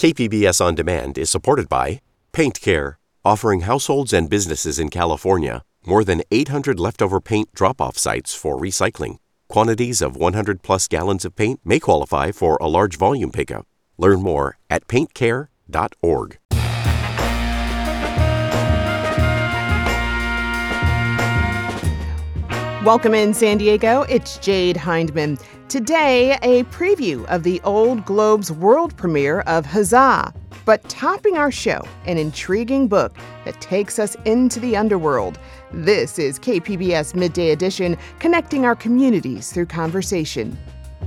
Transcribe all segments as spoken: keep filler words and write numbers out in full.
K P B S On Demand is supported by Paint Care, offering households and businesses in California more than eight hundred leftover paint drop-off sites for recycling. Quantities of one hundred plus gallons of paint may qualify for a large volume pickup. Learn more at paint care dot org. Welcome in San Diego, it's Jade Hindman. Today, a preview of the Old Globe's world premiere of Huzzah. But topping our show, an intriguing book that takes us into the underworld. This is K P B S Midday Edition, connecting our communities through conversation.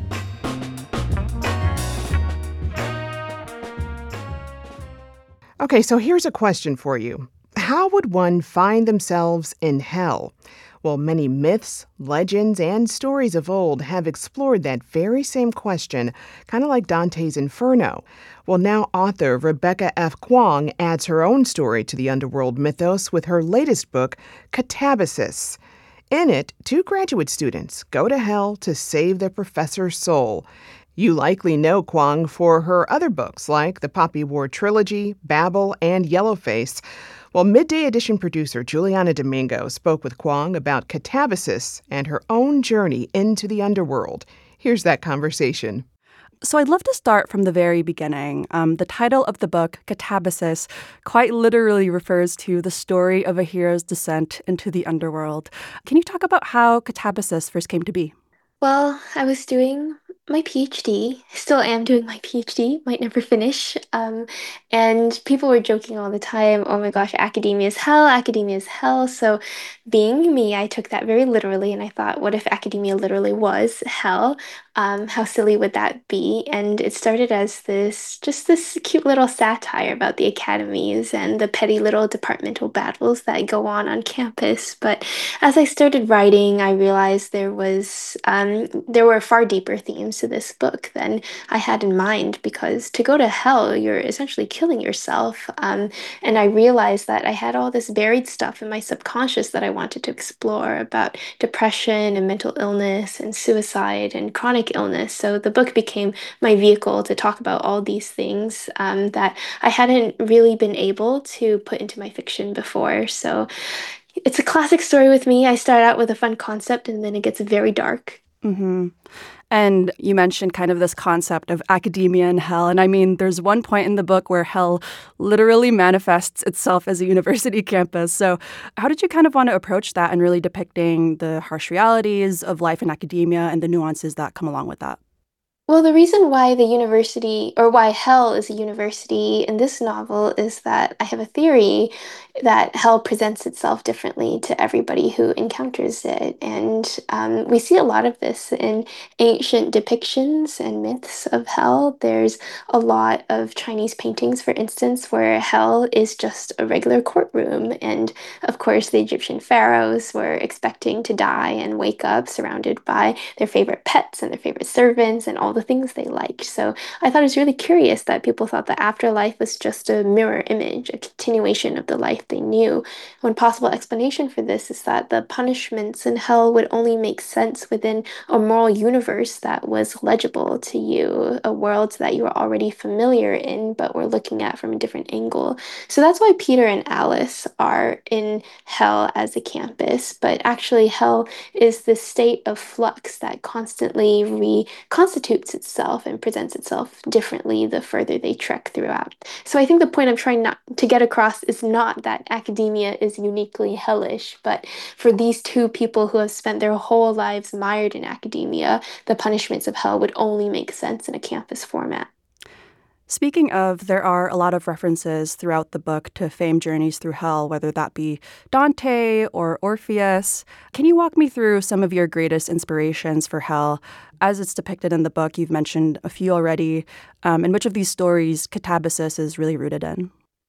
Okay, so here's a question for you. How would one find themselves in hell? Well, many myths, legends, and stories of old have explored that very same question, kind of like Dante's Inferno. Well, now author Rebecca F. Kuang adds her own story to the underworld mythos with her latest book, Catabasis. In it, two graduate students go to hell to save their professor's soul. You likely know Kuang for her other books like the Poppy War Trilogy, Babel, and Yellowface. Well, Midday Edition producer Juliana Domingo spoke with Kuang about Catabasis and her own journey into the underworld. Here's that conversation. So I'd love to start from the very beginning. Um, the title of the book, Catabasis, quite literally refers to the story of a hero's descent into the underworld. Can you talk about how Catabasis first came to be? Well, I was doing my PhD, still am doing my PhD, might never finish. Um, and people were joking all the time, oh my gosh, academia is hell, academia is hell. So being me, I took that very literally and I thought, what if academia literally was hell? Um, how silly would that be? And it started as this, just this cute little satire about the academies and the petty little departmental battles that go on on campus. But as I started writing, I realized there was, um, there were far deeper themes to this book than I had in mind, because to go to hell, you're essentially killing yourself. Um, and I realized that I had all this buried stuff in my subconscious that I wanted to explore about depression and mental illness and suicide and chronic illness. So the book became my vehicle to talk about all these things um, that I hadn't really been able to put into my fiction before. So it's a classic story with me. I start out with a fun concept and then it gets very dark. Mm-hmm. And you mentioned kind of this concept of academia and hell. And I mean, there's one point in the book where hell literally manifests itself as a university campus. So how did you kind of want to approach that and really depicting the harsh realities of life in academia and the nuances that come along with that? Well, the reason why the university, or why hell is a university in this novel, is that I have a theory that hell presents itself differently to everybody who encounters it. And um, we see a lot of this in ancient depictions and myths of hell. There's a lot of Chinese paintings, for instance, where hell is just a regular courtroom. And of course, the Egyptian pharaohs were expecting to die and wake up surrounded by their favorite pets and their favorite servants and all the things they liked. So I thought it was really curious that people thought the afterlife was just a mirror image, a continuation of the life they knew. One possible explanation for this is that the punishments in hell would only make sense within a moral universe that was legible to you, a world that you were already familiar in, but were looking at from a different angle. So that's why Peter and Alice are in hell as a campus, but actually hell is this state of flux that constantly reconstitutes itself and presents itself differently the further they trek throughout. So I think the point I'm trying not to get across is not that academia is uniquely hellish, but for these two people who have spent their whole lives mired in academia, the punishments of hell would only make sense in a campus format. Speaking of, there are a lot of references throughout the book to famed journeys through hell, whether that be Dante or Orpheus. Can you walk me through some of your greatest inspirations for hell? As it's depicted in the book, you've mentioned a few already. Um, and which of these stories Catabasis is really rooted in?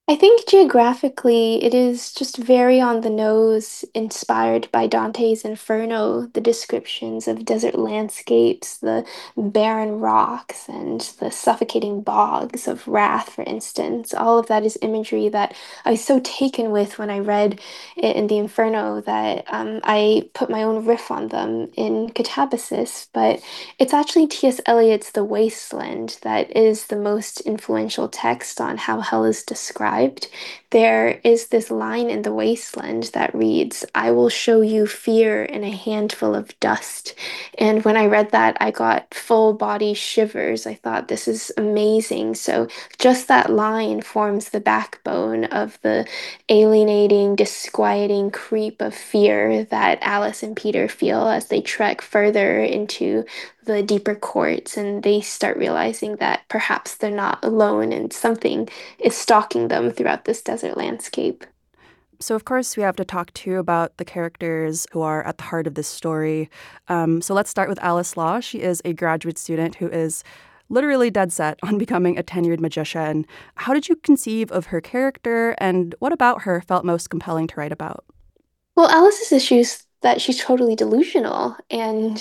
I think geographically, it is just very on the nose, inspired by Dante's Inferno, the descriptions of desert landscapes, the barren rocks, and the suffocating bogs of Wrath, for instance. All of that is imagery that I was so taken with when I read it in the Inferno that um, I put my own riff on them in Catabasis. But it's actually T S. Eliot's The Wasteland that is the most influential text on how hell is described. There is this line in The Wasteland that reads, I will show you fear in a handful of dust. And when I read that, I got full body shivers. I thought, this is amazing. So just that line forms the backbone of the alienating, disquieting creep of fear that Alice and Peter feel as they trek further into the deeper courts and they start realizing that perhaps they're not alone and something is stalking them throughout this desert landscape. So, of course, we have to talk too about the characters who are at the heart of this story. Um, so, let's start with Alice Law. She is a graduate student who is literally dead set on becoming a tenured magician. How did you conceive of her character, and what about her felt most compelling to write about? Well, Alice's issue is that she's totally delusional, and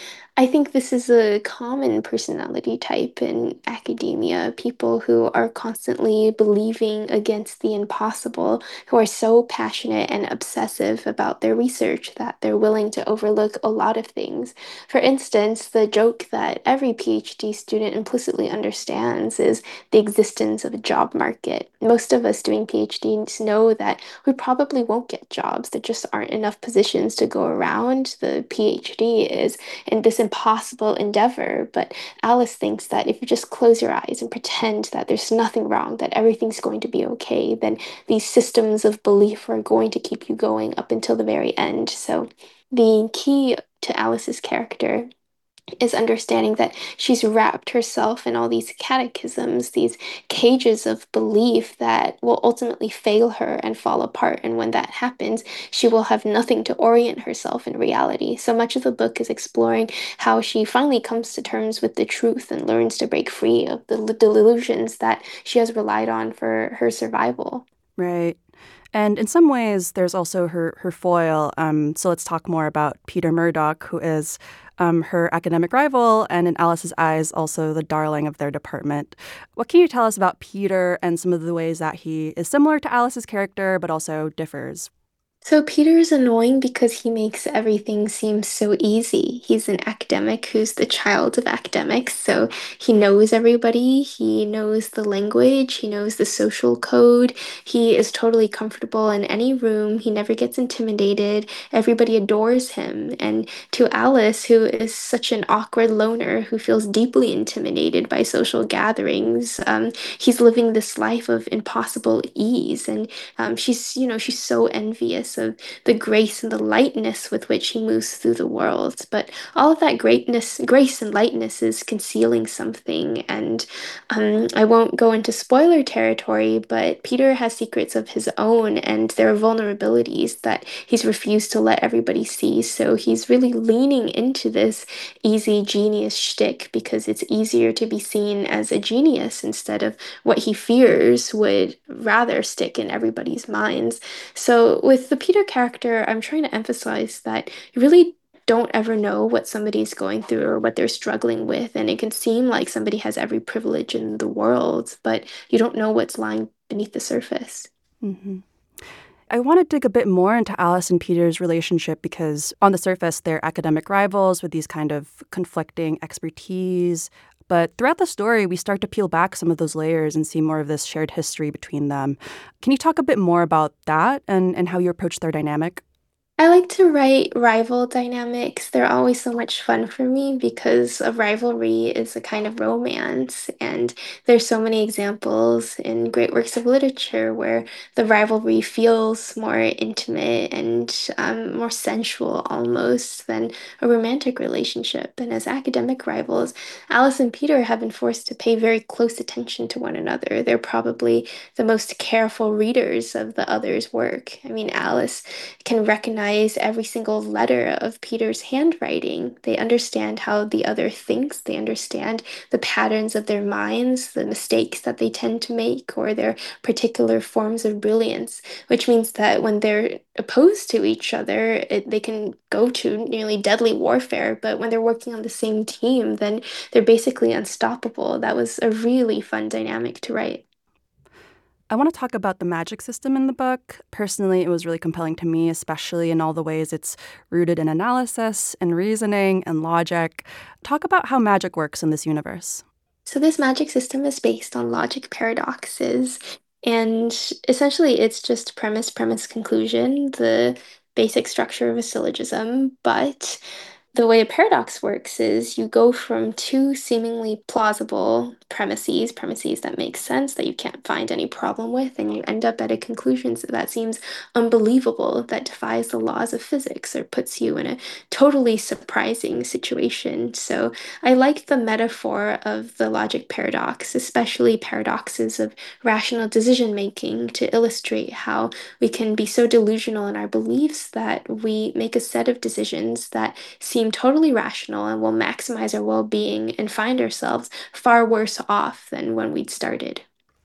I think this is a common personality type in academia, people who are constantly believing against the impossible, who are so passionate and obsessive about their research that they're willing to overlook a lot of things. For instance, the joke that every PhD student implicitly understands is the existence of a job market. Most of us doing PhDs know that we probably won't get jobs. There just aren't enough positions to go around. The PhD is in this impossible endeavor. But Alice thinks that if you just close your eyes and pretend that there's nothing wrong, that everything's going to be okay, then these systems of belief are going to keep you going up until the very end. So the key to Alice's character is understanding that she's wrapped herself in all these catechisms, these cages of belief that will ultimately fail her and fall apart. And when that happens, she will have nothing to orient herself in reality. So much of the book is exploring how she finally comes to terms with the truth and learns to break free of the delusions that she has relied on for her survival. Right. And in some ways, there's also her her foil. Um, so let's talk more about Peter Murdoch, who is um, her academic rival, and in Alice's eyes, also the darling of their department. What can you tell us about Peter and some of the ways that he is similar to Alice's character, but also differs? So Peter is annoying because he makes everything seem so easy. He's an academic who's the child of academics, so he knows everybody, he knows the language, he knows the social code. He is totally comfortable in any room. He never gets intimidated. Everybody adores him. And to Alice, who is such an awkward loner who feels deeply intimidated by social gatherings, um, he's living this life of impossible ease. And um, she's, you know, she's so envious of the grace and the lightness with which he moves through the world. But all of that greatness, grace and lightness is concealing something. And um, I won't go into spoiler territory, but Peter has secrets of his own, and there are vulnerabilities that he's refused to let everybody see. So he's really leaning into this easy genius shtick because it's easier to be seen as a genius instead of what he fears would rather stick in everybody's minds. So with the Peter character, I'm trying to emphasize that you really don't ever know what somebody's going through or what they're struggling with. And it can seem like somebody has every privilege in the world, but you don't know what's lying beneath the surface. hmm I want to dig a bit more into Alice and Peter's relationship because on the surface, they're academic rivals with these kind of conflicting expertise. But throughout the story, we start to peel back some of those layers and see more of this shared history between them. Can you talk a bit more about that and, and how you approach their dynamic? I like to write rival dynamics. They're always so much fun for me because a rivalry is a kind of romance, and there's so many examples in great works of literature where the rivalry feels more intimate and um, more sensual almost than a romantic relationship. And as academic rivals, Alice and Peter have been forced to pay very close attention to one another. They're probably the most careful readers of the other's work. I mean, Alice can recognize recognize every single letter of Peter's handwriting. They understand how the other thinks. They understand the patterns of their minds, the mistakes that they tend to make, or their particular forms of brilliance, which means that when they're opposed to each other, it, they can go to nearly deadly warfare. But when they're working on the same team, then they're basically unstoppable. That was a really fun dynamic to write. I want to talk about the magic system in the book. Personally, it was really compelling to me, especially in all the ways it's rooted in analysis and reasoning and logic. Talk about how magic works in this universe. So this magic system is based on logic paradoxes, and essentially it's just premise, premise, conclusion, the basic structure of a syllogism, but the way a paradox works is you go from two seemingly plausible premises, premises that make sense, that you can't find any problem with, and you end up at a conclusion that seems unbelievable, that defies the laws of physics or puts you in a totally surprising situation. So I like the metaphor of the logic paradox, especially paradoxes of rational decision making, to illustrate how we can be so delusional in our beliefs that we make a set of decisions that seem totally rational and will maximize our well being and find ourselves far worse off than when we'd started.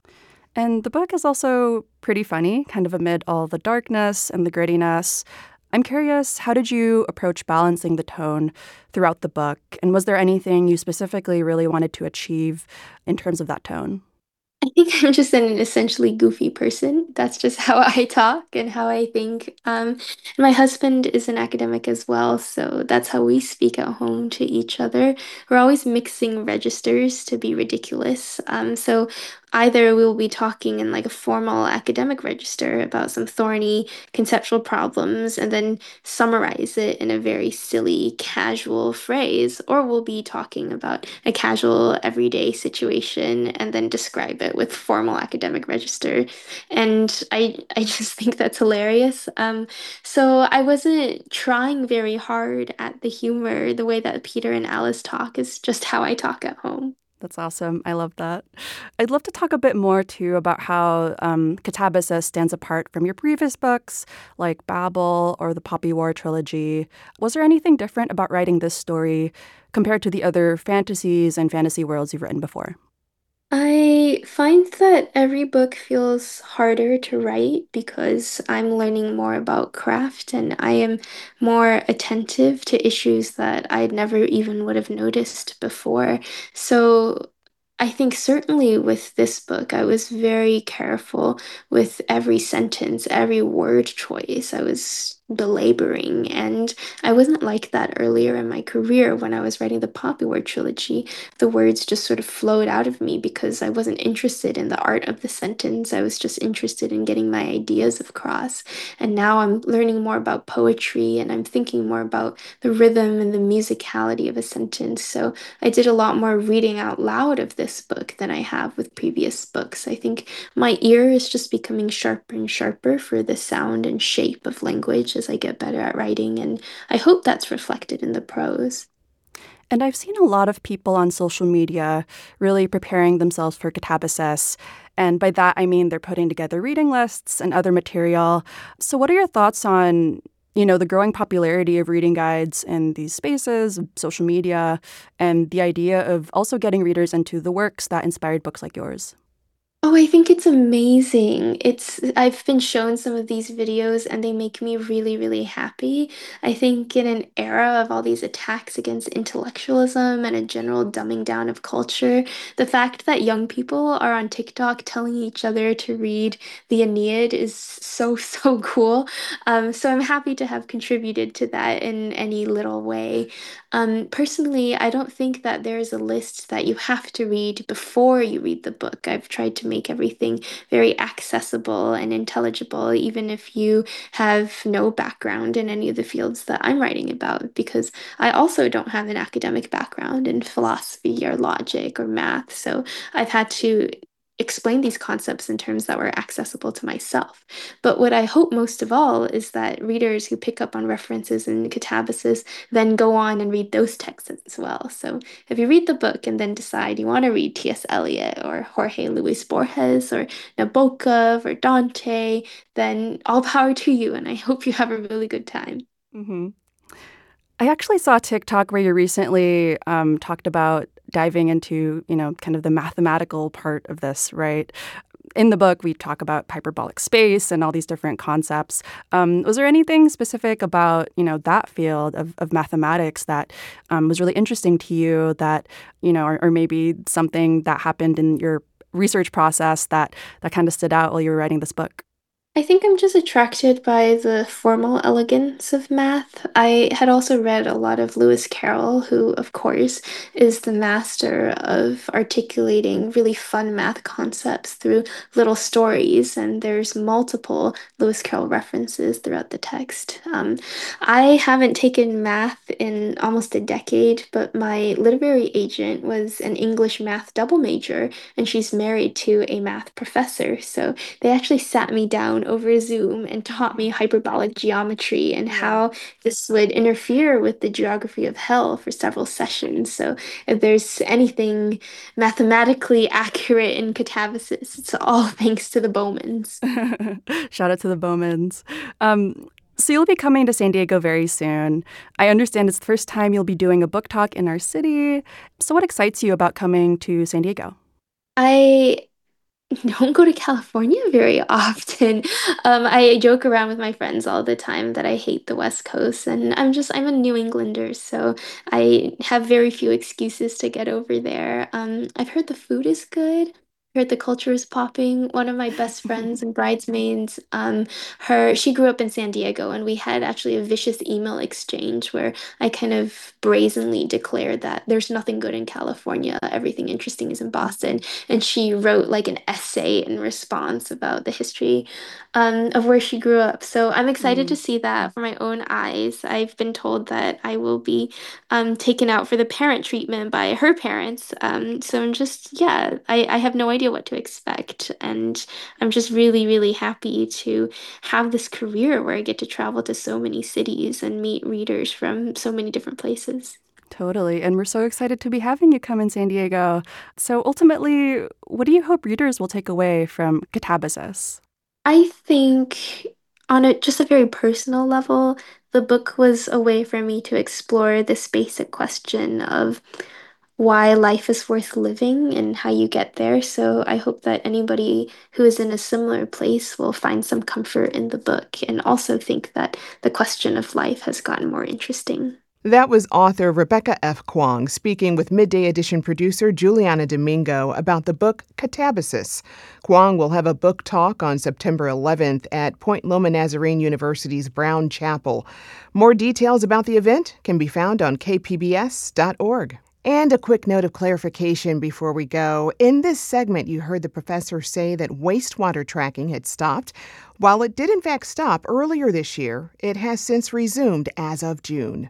And the book is also pretty funny, kind of amid all the darkness and the grittiness. I'm curious, how did you approach balancing the tone throughout the book? And was there anything you specifically really wanted to achieve in terms of that tone? I think I'm just an essentially goofy person. That's just how I talk and how I think. Um, and my husband is an academic as well, so that's how we speak at home to each other. We're always mixing registers to be ridiculous. Um, so either we'll be talking in like a formal academic register about some thorny conceptual problems and then summarize it in a very silly, casual phrase, or we'll be talking about a casual, everyday situation and then describe it with formal academic register. And I, I just think that's hilarious. Um, so I wasn't trying very hard at the humor. The way that Peter and Alice talk is just how I talk at home. That's awesome. I love that. I'd love to talk a bit more, too, about how um, Catabasis stands apart from your previous books, like Babel or the Poppy War trilogy. Was there anything different about writing this story compared to the other fantasies and fantasy worlds you've written before? I find that every book feels harder to write because I'm learning more about craft and I am more attentive to issues that I never even would have noticed before. So I think certainly with this book, I was very careful with every sentence, every word choice. I was belaboring, and I wasn't like that earlier in my career when I was writing the Poppy War trilogy. The words just sort of flowed out of me because I wasn't interested in the art of the sentence. I was just interested in getting my ideas across. And now I'm learning more about poetry and I'm thinking more about the rhythm and the musicality of a sentence. So I did a lot more reading out loud of this book than I have with previous books. I think my ear is just becoming sharper and sharper for the sound and shape of language as I get better at writing, and I hope that's reflected in the prose. And I've seen a lot of people on social media really preparing themselves for Catabasis. And by that, I mean they're putting together reading lists and other material. So what are your thoughts on, you know, the growing popularity of reading guides in these spaces, social media, and the idea of also getting readers into the works that inspired books like yours? Oh, I think it's amazing. It's I've been shown some of these videos and they make me really, really happy. I think in an era of all these attacks against intellectualism and a general dumbing down of culture, the fact that young people are on TikTok telling each other to read the Aeneid is so, so cool. Um, so I'm happy to have contributed to that in any little way. Um, personally, I don't think that there's a list that you have to read before you read the book. I've tried to make everything very accessible and intelligible, even if you have no background in any of the fields that I'm writing about, because I also don't have an academic background in philosophy or logic or math. So I've had to explain these concepts in terms that were accessible to myself. But what I hope most of all is that readers who pick up on references in Catabasis then go on and read those texts as well. So if you read the book and then decide you want to read T S. Eliot or Jorge Luis Borges or Nabokov or Dante, then all power to you, and I hope you have a really good time. Mm-hmm. I actually saw a TikTok where you recently um, talked about diving into, you know, kind of the mathematical part of this, right? In the book, we talk about hyperbolic space and all these different concepts. Um, was there anything specific about, you know, that field of, of mathematics that um, was really interesting to you that, you know, or, or maybe something that happened in your research process that, that kind of stood out while you were writing this book? I think I'm just attracted by the formal elegance of math. I had also read a lot of Lewis Carroll, who, of course, is the master of articulating really fun math concepts through little stories, and there's multiple Lewis Carroll references throughout the text. Um, I haven't taken math in almost a decade, but my literary agent was an English math double major, and she's married to a math professor, so they actually sat me down over Zoom and taught me hyperbolic geometry and Wow. how this would interfere with the geography of hell for several sessions. So if there's anything mathematically accurate in Catabasis, it's all thanks to the Bowmans. Shout out to the Bowmans. Um, so you'll be coming to San Diego very soon. I understand it's the first time you'll be doing a book talk in our city. So what excites you about coming to San Diego? I don't go to California very often. Um, I joke around with my friends all the time that I hate the West Coast, and I'm just I'm a New Englander, so I have very few excuses to get over there. Um, I've heard the food is good. Heard the culture is popping. One of my best friends and bridesmaids, um, her she grew up in San Diego, and we had actually a vicious email exchange where I kind of brazenly declared that there's nothing good in California. Everything interesting is in Boston, and she wrote like an essay in response about the history um, of where she grew up. So I'm excited to Mm. see that for my own eyes. I've been told that I will be um, taken out for the parent treatment by her parents. Um, so I'm just, yeah, I, I have no idea what to expect. And I'm just really, really happy to have this career where I get to travel to so many cities and meet readers from so many different places. Totally. And we're so excited to be having you come in San Diego. So ultimately, what do you hope readers will take away from Catabasis? I think on a just a very personal level, the book was a way for me to explore this basic question of why life is worth living and how you get there. So I hope that anybody who is in a similar place will find some comfort in the book and also think that the question of life has gotten more interesting. That was author Rebecca F. Kuang speaking with Midday Edition producer Juliana Domingo about the book Catabasis. Kuang will have a book talk on September eleventh at Point Loma Nazarene University's Brown Chapel. More details about the event can be found on k p b s dot org. And a quick note of clarification before we go. In this segment, you heard the professor say that wastewater tracking had stopped. While it did in fact stop earlier this year, it has since resumed as of June.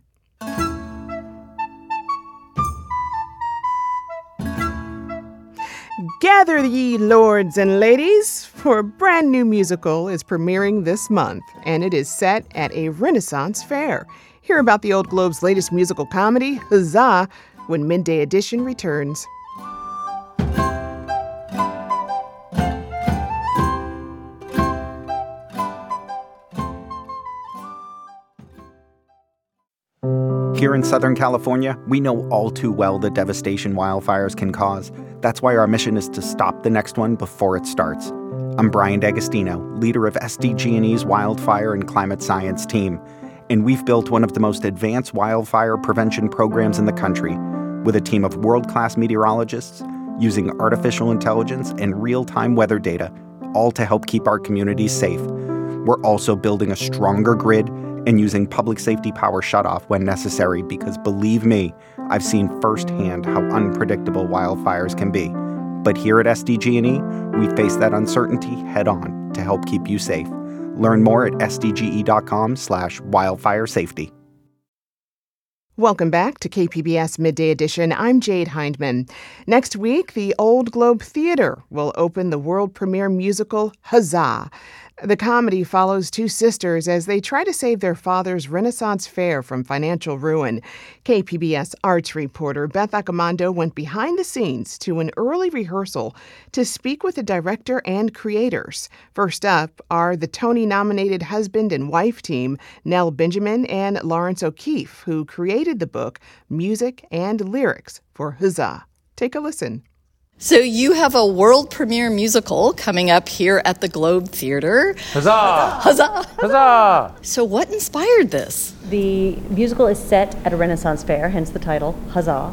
Gather ye lords and ladies, for a brand new musical is premiering this month, and it is set at a Renaissance fair. Hear about the Old Globe's latest musical comedy, Huzzah, when Midday Edition returns. Here in Southern California, we know all too well the devastation wildfires can cause. That's why our mission is to stop the next one before it starts. I'm Brian D'Agostino, leader of S D G and E's Wildfire and Climate Science team, and we've built one of the most advanced wildfire prevention programs in the country, with a team of world-class meteorologists using artificial intelligence and real-time weather data, all to help keep our communities safe. We're also building a stronger grid and using public safety power shutoff when necessary because, believe me, I've seen firsthand how unpredictable wildfires can be. But here at S D G and E, we face that uncertainty head-on to help keep you safe. Learn more at sdge.com slash wildfire safety. Welcome back to K P B S Midday Edition. I'm Jade Hindman. Next week, the Old Globe Theater will open the world premiere musical Huzzah. The comedy follows two sisters as they try to save their father's Renaissance fair from financial ruin. K P B S arts reporter Beth Accomando went behind the scenes to an early rehearsal to speak with the director and creators. First up are the Tony-nominated husband and wife team, Nell Benjamin and Lawrence O'Keefe, who created the book, music, and lyrics for Huzzah. Take a listen. So you have a world premiere musical coming up here at the Globe Theater. Huzzah! Huzzah! Huzzah! So what inspired this? The musical is set at a Renaissance fair, hence the title, Huzzah.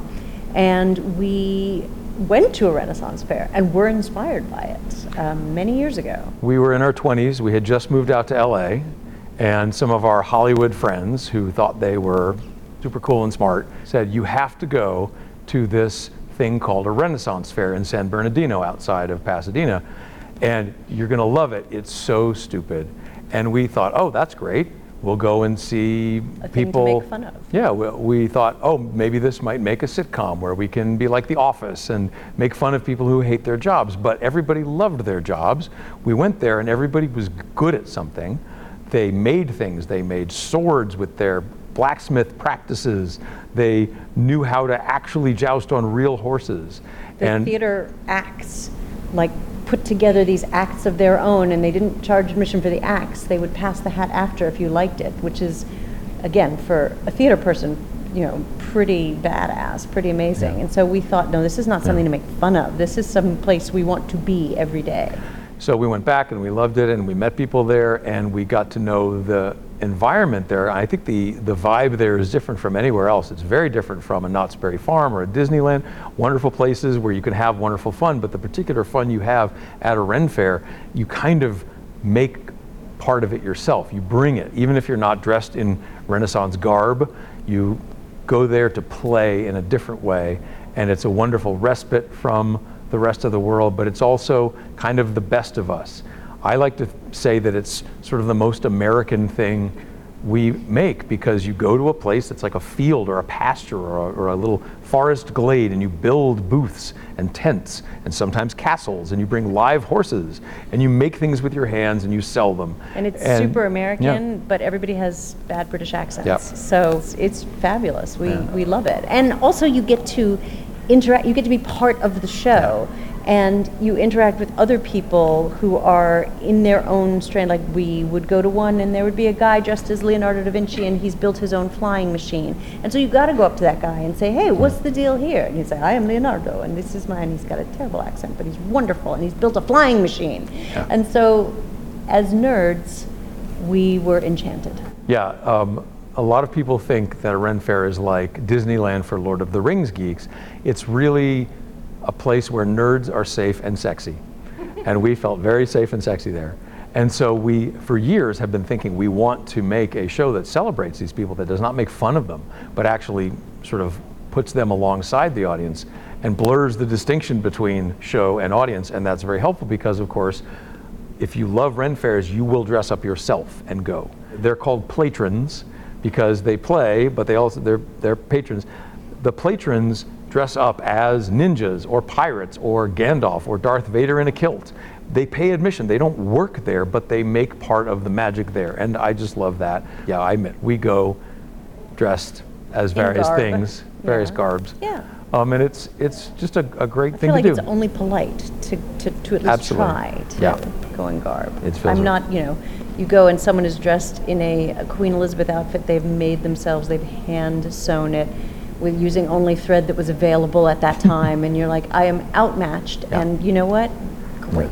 And we went to a Renaissance fair and were inspired by it um, many years ago. We were in our twenties. We had just moved out to L A, and some of our Hollywood friends who thought they were super cool and smart said, you have to go to this thing called a Renaissance fair in San Bernardino outside of Pasadena, and you're gonna love it. It's so stupid. And we thought, oh, that's great. We'll go and see A thing people. to make fun of. Yeah, we, we thought, oh, maybe this might make a sitcom where we can be like The Office and make fun of people who hate their jobs. But everybody loved their jobs. We went there and everybody was good at something. They made things. They made swords with their blacksmith practices. They knew how to actually joust on real horses. The and theater acts, like put together these acts of their own, and they didn't charge admission for the acts. They would pass the hat after if you liked it, which is, again, for a theater person, you know, pretty badass, pretty amazing. Yeah. And so we thought, no, this is not something Yeah. to make fun of. This is some place we want to be every day. So we went back and we loved it, and we met people there, and we got to know the environment there. I think the, the vibe there is different from anywhere else. It's very different from a Knott's Berry Farm or a Disneyland. Wonderful places where you can have wonderful fun, but the particular fun you have at a Ren Fair, you kind of make part of it yourself. You bring it. Even if you're not dressed in Renaissance garb, you go there to play in a different way, and it's a wonderful respite from the rest of the world, but it's also kind of the best of us. I like to say that it's sort of the most American thing we make, because you go to a place that's like a field or a pasture or a, or a little forest glade, and you build booths and tents and sometimes castles, and you bring live horses and you make things with your hands and you sell them. And it's And- super American, yeah. but everybody has bad British accents. Yep. So it's, it's fabulous. We, Yeah. we love it. And also you get to interact, you get to be part of the show. And you interact with other people who are in their own strand. Like we would go to one and there would be a guy dressed as Leonardo da Vinci and he's built his own flying machine. And so you got to go up to that guy and say, hey, what's the deal here? And he'd say, I am Leonardo and this is mine. He's got a terrible accent, but he's wonderful and he's built a flying machine. Yeah. And so as nerds, we were enchanted. Yeah, um, a lot of people think that a Ren Fair is like Disneyland for Lord of the Rings geeks. It's really a place where nerds are safe and sexy. And we felt very safe and sexy there. And so we, for years, have been thinking we want to make a show that celebrates these people, that does not make fun of them, but actually sort of puts them alongside the audience and blurs the distinction between show and audience. And that's very helpful because, of course, if you love Ren Fairs, you will dress up yourself and go. They're called platrons because they play, but they also, they're, they're patrons. The platrons dress up as ninjas or pirates or Gandalf or Darth Vader in a kilt. They pay admission. They don't work there, but they make part of the magic there. And I just love that. Yeah, I admit, we go dressed as various garb. things, various Yeah. garbs. Yeah. Um, and it's it's just a, a great I thing feel like to it's do. only polite to, to, to at least Absolutely. try to Yeah. go in garb. It feels I'm right. not, you know, you go and someone is dressed in a, a Queen Elizabeth outfit they've made themselves, they've hand sewn it with using only thread that was available at that time, and you're like, I am outmatched, Yeah. and you know what? Great.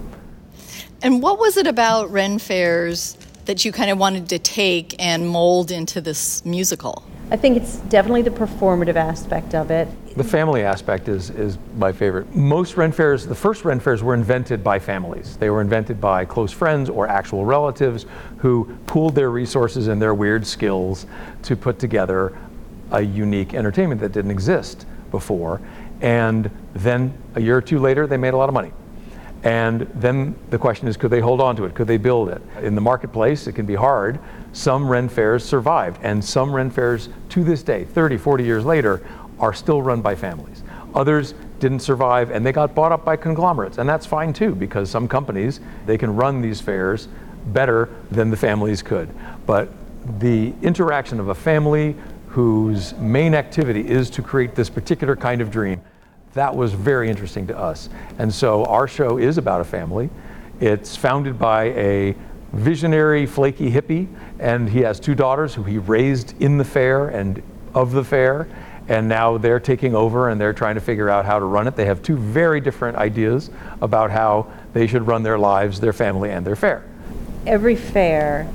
And what was it about Ren Fairs that you kind of wanted to take and mold into this musical? I think it's definitely the performative aspect of it. The family aspect is, is my favorite. Most Ren Fairs, the first Ren Fairs were invented by families. They were invented by close friends or actual relatives who pooled their resources and their weird skills to put together a unique entertainment that didn't exist before. And then a year or two later, they made a lot of money. And then the question is, could they hold on to it? Could they build it? In the marketplace, it can be hard. Some Ren fairs survived, and some Ren fairs to this day, thirty, forty years later, are still run by families. Others didn't survive, and they got bought up by conglomerates, and that's fine too, because some companies, they can run these fairs better than the families could. But the interaction of a family whose main activity is to create this particular kind of dream, that was very interesting to us. And so our show is about a family. It's founded by a visionary, flaky hippie, and he has two daughters who he raised in the fair and of the fair, and now they're taking over and they're trying to figure out how to run it. They have two very different ideas about how they should run their lives, their family, and their fair. Every fair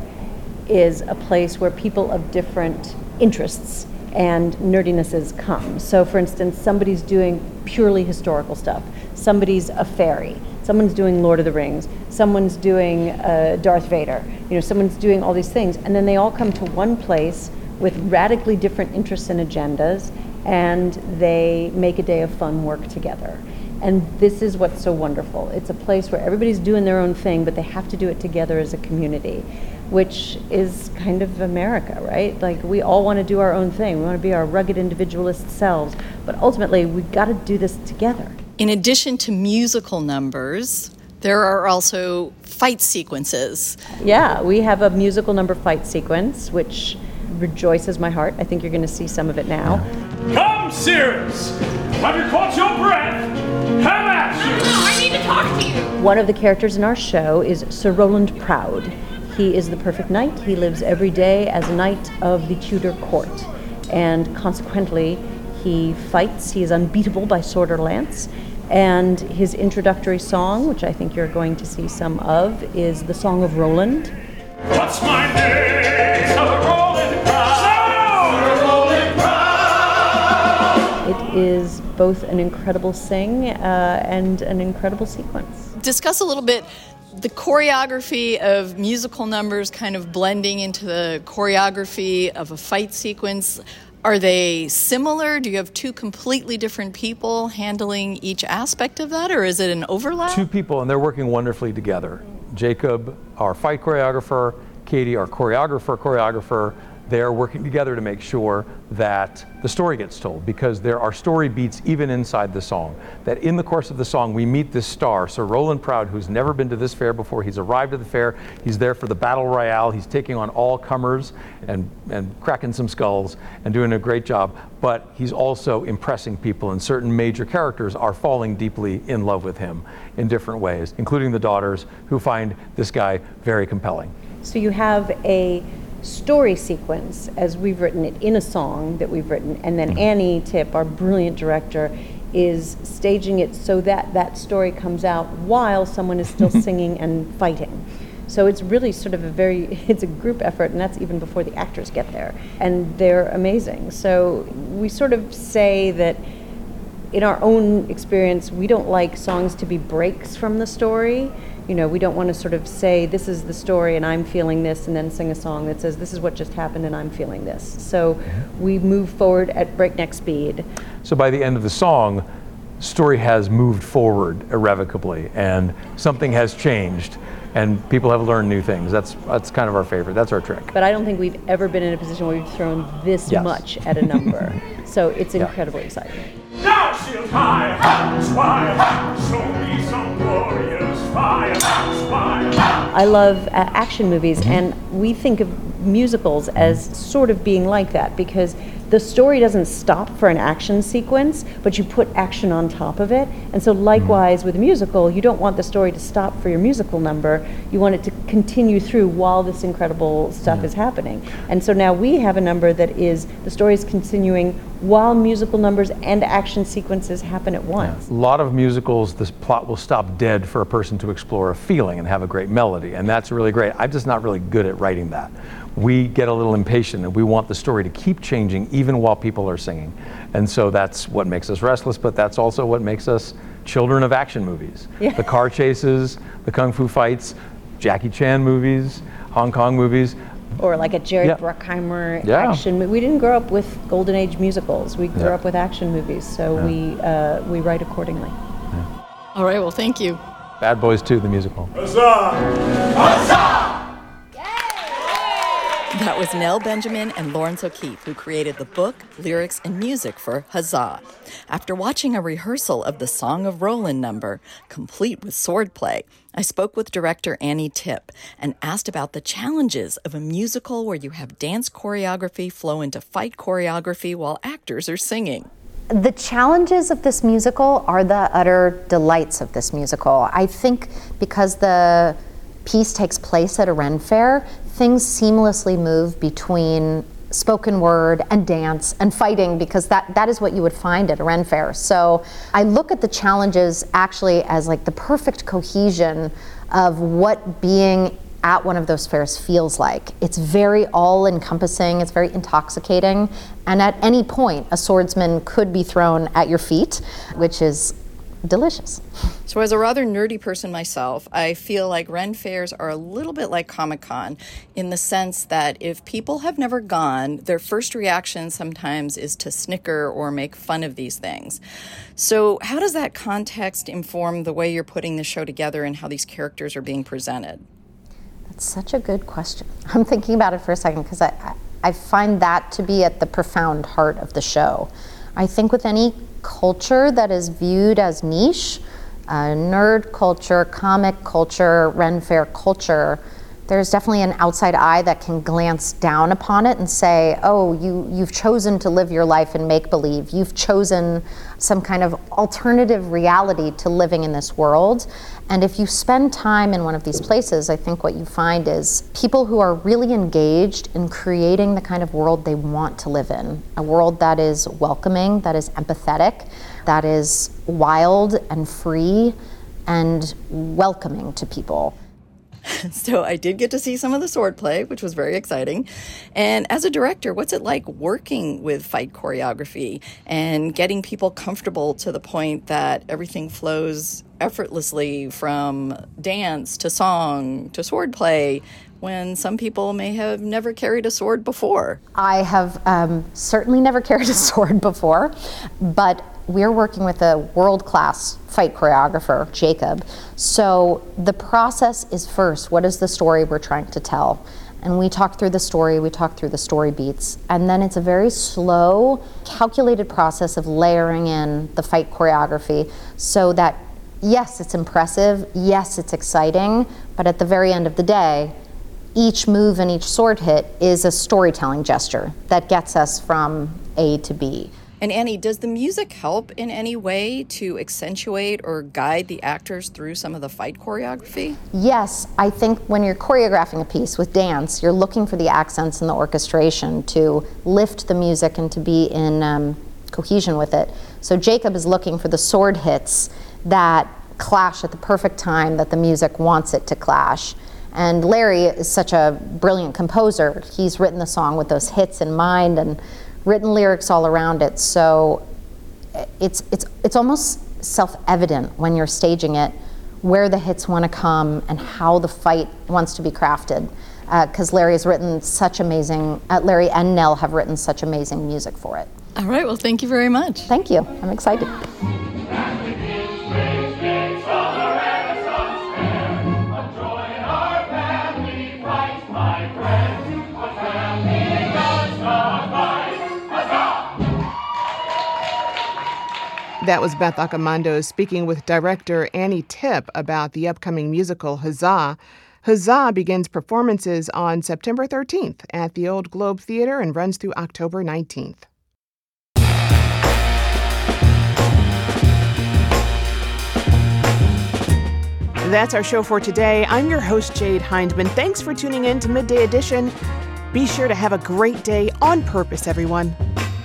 is a place where people of different interests and nerdinesses come. So for instance, somebody's doing purely historical stuff. Somebody's a fairy. Someone's doing Lord of the Rings. Someone's doing uh, Darth Vader. You know, someone's doing all these things. And then they all come to one place with radically different interests and agendas, and they make a day of fun work together. And this is what's so wonderful. It's a place where everybody's doing their own thing, but they have to do it together as a community, which is kind of America, right? Like, we all want to do our own thing. We want to be our rugged individualist selves, but ultimately we've got to do this together. In addition to musical numbers, there are also fight sequences. Yeah, we have a musical number fight sequence, which rejoices my heart. I think you're going to see some of it now. Come, Cirrus! Have you caught your breath? Have at you! No, no, I need to talk to you! One of the characters in our show is Sir Roland Proud. He is the perfect knight. He lives every day as a knight of the Tudor court, and consequently he fights. He is unbeatable by sword or lance, and his introductory song, which I think you're going to see some of, is the Song of Roland. What's my name? Sir Roland Proud! Sir Roland Proud! It is both an incredible sing uh, and an incredible sequence. Discuss a little bit the choreography of musical numbers kind of blending into the choreography of a fight sequence. Are they similar? Do you have two completely different people handling each aspect of that, or is it an overlap? Two people, and they're working wonderfully together. Jacob, our fight choreographer, Katie, our choreographer, choreographer, they're working together to make sure that the story gets told, because there are story beats even inside the song. That in the course of the song, we meet this star, Sir Roland Proud, who's never been to this fair before. He's arrived at the fair. He's there for the battle royale. He's taking on all comers and, and cracking some skulls and doing a great job. But he's also impressing people, and certain major characters are falling deeply in love with him in different ways, including the daughters, who find this guy very compelling. So you have a story sequence as we've written it in a song that we've written, and then Annie Tipp, our brilliant director, is staging it so that that story comes out while someone is still singing and fighting. So it's really sort of a very, it's a group effort, and that's even before the actors get there, and they're amazing. So we sort of say that in our own experience, we don't like songs to be breaks from the story. You know, we don't want to sort of say, this is the story and I'm feeling this, and then sing a song that says, this is what just happened and I'm feeling this. So we move forward at breakneck speed. So by the end of the song, story has moved forward irrevocably, and something has changed, and people have learned new things. That's that's kind of our favorite. That's our trick. But I don't think we've ever been in a position where we've thrown this Yes. much at a number. So it's Yeah. incredibly exciting. Now shield high, spire, show me some glorious fire, spire. I love uh, action movies, and we think of musicals as sort of being like that, because the story doesn't stop for an action sequence, but you put action on top of it. And so likewise with a musical, you don't want the story to stop for your musical number. You want it to continue through while this incredible stuff Yeah. is happening. And so now we have a number that is, the story is continuing while musical numbers and action sequences happen at once. A lot of musicals, this plot will stop dead for a person to explore a feeling and have a great melody, and that's really great. I'm just not really good at writing that. We get a little impatient, and we want the story to keep changing even while people are singing. And so that's what makes us restless, but that's also what makes us children of action movies. Yeah. The car chases, the kung fu fights, Jackie Chan movies, Hong Kong movies. Or like a Jared Yeah. Bruckheimer Yeah. action movie. We didn't grow up with Golden Age musicals. We grew Yeah. up with action movies, so Yeah. we uh, we write accordingly. All right, well, thank you. Bad Boys two, the musical. Huzzah! Huzzah! That was Nell Benjamin and Lawrence O'Keefe, who created the book, lyrics, and music for Huzzah. After watching a rehearsal of the Song of Roland number, complete with swordplay, I spoke with director Annie Tipp and asked about the challenges of a musical where you have dance choreography flow into fight choreography while actors are singing. The challenges of this musical are the utter delights of this musical. I think because the piece takes place at a Ren Fair, things seamlessly move between spoken word and dance and fighting, because that, that is what you would find at a Ren Fair. So I look at the challenges actually as like the perfect cohesion of what being at one of those fairs feels like. It's very all-encompassing, it's very intoxicating, and at any point a swordsman could be thrown at your feet, which is delicious. So as a rather nerdy person myself, I feel like Ren Fairs are a little bit like Comic-Con in the sense that if people have never gone, their first reaction sometimes is to snicker or make fun of these things. So how does that context inform the way you're putting the show together and how these characters are being presented? That's such a good question. I'm thinking about it for a second because I, I find that to be at the profound heart of the show. I think with any culture that is viewed as niche, uh, nerd culture, comic culture, Ren Fair culture, there's definitely an outside eye that can glance down upon it and say, oh, you, you've chosen to live your life in make-believe. You've chosen some kind of alternative reality to living in this world. And if you spend time in one of these places, I think what you find is people who are really engaged in creating the kind of world they want to live in, a world that is welcoming, that is empathetic, that is wild and free and welcoming to people. So I did get to see some of the swordplay, which was very exciting. And as a director, what's it like working with fight choreography and getting people comfortable to the point that everything flows effortlessly from dance to song to swordplay when some people may have never carried a sword before? I have um, certainly never carried a sword before, but we're working with a world-class fight choreographer, Jacob. So the process is first, what is the story we're trying to tell? And we talk through the story, we talk through the story beats, and then it's a very slow, calculated process of layering in the fight choreography so that, yes, it's impressive, yes, it's exciting, but at the very end of the day, each move and each sword hit is a storytelling gesture that gets us from A to B. And Annie, does the music help in any way to accentuate or guide the actors through some of the fight choreography? Yes, I think when you're choreographing a piece with dance, you're looking for the accents and the orchestration to lift the music and to be in um, cohesion with it. So Jacob is looking for the sword hits that clash at the perfect time that the music wants it to clash. And Larry is such a brilliant composer. He's written the song with those hits in mind and written lyrics all around it, so it's it's it's almost self-evident when you're staging it where the hits want to come and how the fight wants to be crafted. Because uh, Larry has written such amazing, uh, Larry and Nell have written such amazing music for it. All right, well, thank you very much. Thank you. I'm excited. That was Beth Accomando speaking with director Annie Tipp about the upcoming musical Huzzah. Huzzah begins performances on September thirteenth at the Old Globe Theater and runs through October nineteenth. That's our show for today. I'm your host, Jade Hindman. Thanks for tuning in to Midday Edition. Be sure to have a great day on purpose, everyone.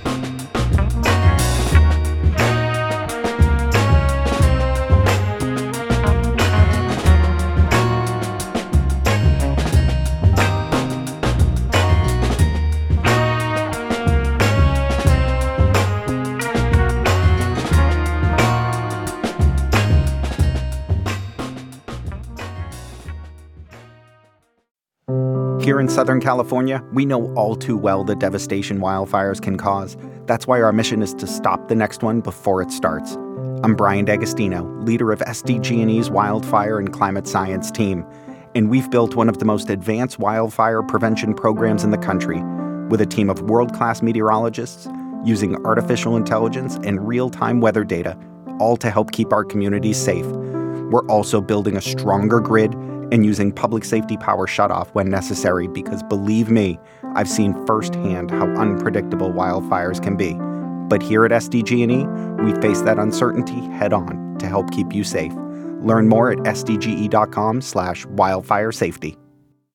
Here in Southern California, we know all too well the devastation wildfires can cause. That's why our mission is to stop the next one before it starts. I'm Brian D'Agostino, leader of S D G and E's Wildfire and Climate Science team, and we've built one of the most advanced wildfire prevention programs in the country with a team of world-class meteorologists using artificial intelligence and real-time weather data, all to help keep our communities safe. We're also building a stronger grid and using public safety power shutoff when necessary because, believe me, I've seen firsthand how unpredictable wildfires can be. But here at S D G and E, we face that uncertainty head-on to help keep you safe. Learn more at sdge.com slash wildfire safety.